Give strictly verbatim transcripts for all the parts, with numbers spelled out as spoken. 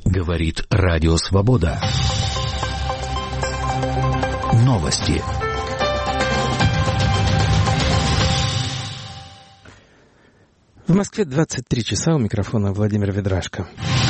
Говорит Радио Свобода. Новости. В Москве двадцать три часа, у микрофона Владимир Ведрашко.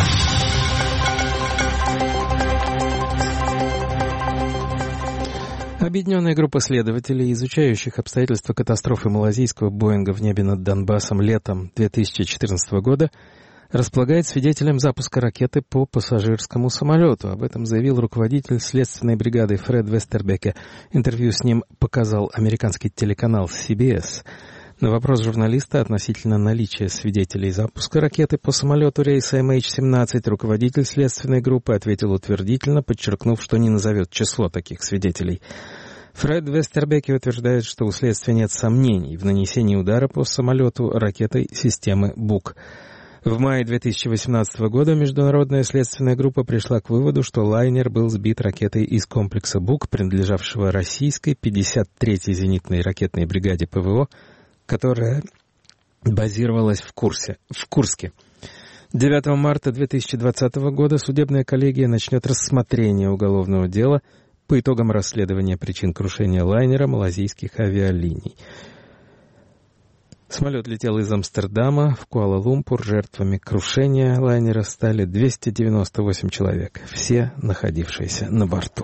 Объединенная группа следователей, изучающих обстоятельства катастрофы малазийского Боинга в небе над Донбассом летом две тысячи четырнадцатого года, располагает свидетелем запуска ракеты по пассажирскому самолету. Об этом заявил руководитель следственной бригады Фред Вестербеке. Интервью с ним показал американский телеканал си би эс. На вопрос журналиста относительно наличия свидетелей запуска ракеты по самолету рейса эм эйч семнадцать руководитель следственной группы ответил утвердительно, подчеркнув, что не назовет число таких свидетелей. Фред Вестербеке утверждает, что у следствия нет сомнений в нанесении удара по самолету ракетой системы БУК. В мае две тысячи восемнадцатого года международная следственная группа пришла к выводу, что лайнер был сбит ракетой из комплекса БУК, принадлежавшего российской пятьдесят третьей зенитной ракетной бригаде ПВО, которая базировалась в, Курсе, в Курске. девятого марта две тысячи двадцатого года судебная коллегия начнет рассмотрение уголовного дела по итогам расследования причин крушения лайнера малазийских авиалиний. Самолет летел из Амстердама в Куала-Лумпур. Жертвами крушения лайнера стали двести девяносто восемь человек, все находившиеся на борту.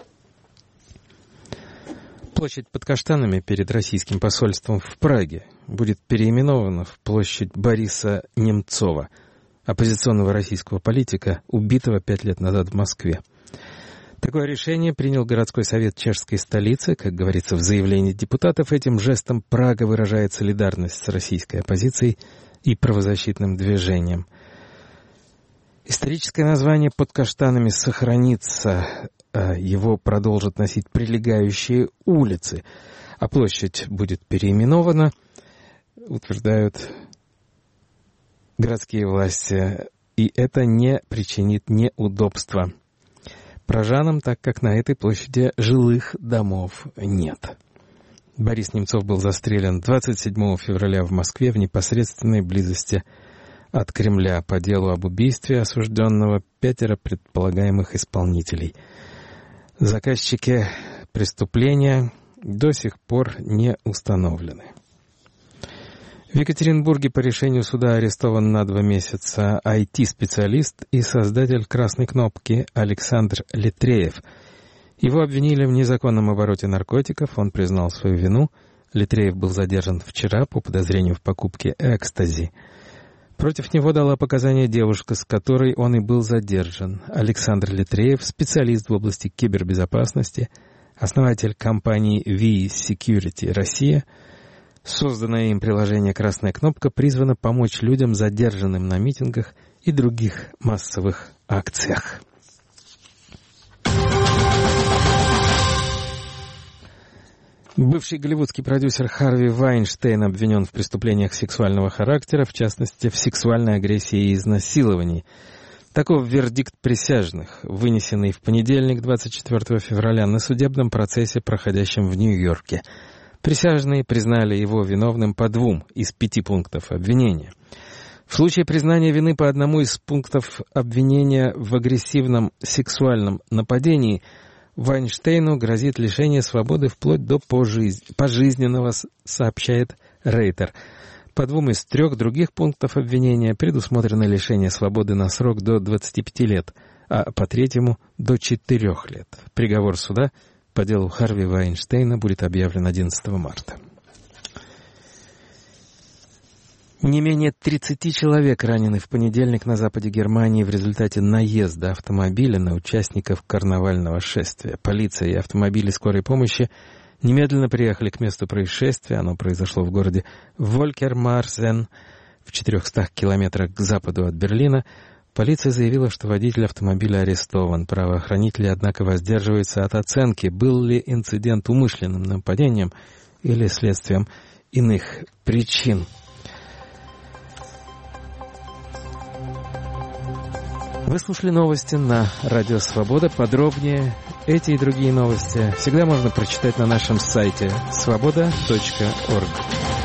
Площадь под Каштанами перед российским посольством в Праге будет переименована в площадь Бориса Немцова, оппозиционного российского политика, убитого пять лет назад в Москве. Такое решение принял городской совет чешской столицы. Как говорится в заявлении депутатов, этим жестом Прага выражает солидарность с российской оппозицией и правозащитным движением. Историческое название «Под Каштанами» сохранится, его продолжат носить прилегающие улицы, а площадь будет переименована, утверждают городские власти, и это не причинит неудобства пражанам, так как на этой площади жилых домов нет. Борис Немцов был застрелен двадцать седьмого февраля в Москве в непосредственной близости от Кремля. По делу об убийстве осужденного пятеро предполагаемых исполнителей. Заказчики преступления до сих пор не установлены. В Екатеринбурге по решению суда арестован на два месяца ай ти-специалист и создатель «Красной кнопки» Александр Литреев. Его обвинили в незаконном обороте наркотиков, он признал свою вину. Литреев был задержан вчера по подозрению в покупке экстази. Против него дала показания девушка, с которой он и был задержан. Александр Литреев, специалист в области кибербезопасности, основатель компании ви Security Россия. Созданное им приложение «Красная кнопка» призвано помочь людям, задержанным на митингах и других массовых акциях. Бывший голливудский продюсер Харви Вайнштейн обвинен в преступлениях сексуального характера, в частности, в сексуальной агрессии и изнасиловании. Таков вердикт присяжных, вынесенный в понедельник, двадцать четвёртого февраля, на судебном процессе, проходящем в Нью-Йорке. Присяжные признали его виновным по двум из пяти пунктов обвинения. В случае признания вины по одному из пунктов обвинения в агрессивном сексуальном нападении Вайнштейну грозит лишение свободы вплоть до пожиз... пожизненного, сообщает Рейтер. По двум из трех других пунктов обвинения предусмотрено лишение свободы на срок до двадцати пяти лет, а по третьему — до четырех лет. Приговор суда по делу Харви Вайнштейна будет объявлен одиннадцатого марта. Не менее тридцати человек ранены в понедельник на западе Германии в результате наезда автомобиля на участников карнавального шествия. Полиция и автомобили скорой помощи немедленно приехали к месту происшествия. Оно произошло в городе Волькермарсен, в четырехстах километрах к западу от Берлина. Полиция заявила, что водитель автомобиля арестован. Правоохранители, однако, воздерживаются от оценки, был ли инцидент умышленным нападением или следствием иных причин. Вы слушали новости на Радио Свобода. Подробнее эти и другие новости всегда можно прочитать на нашем сайте свобода точка орг.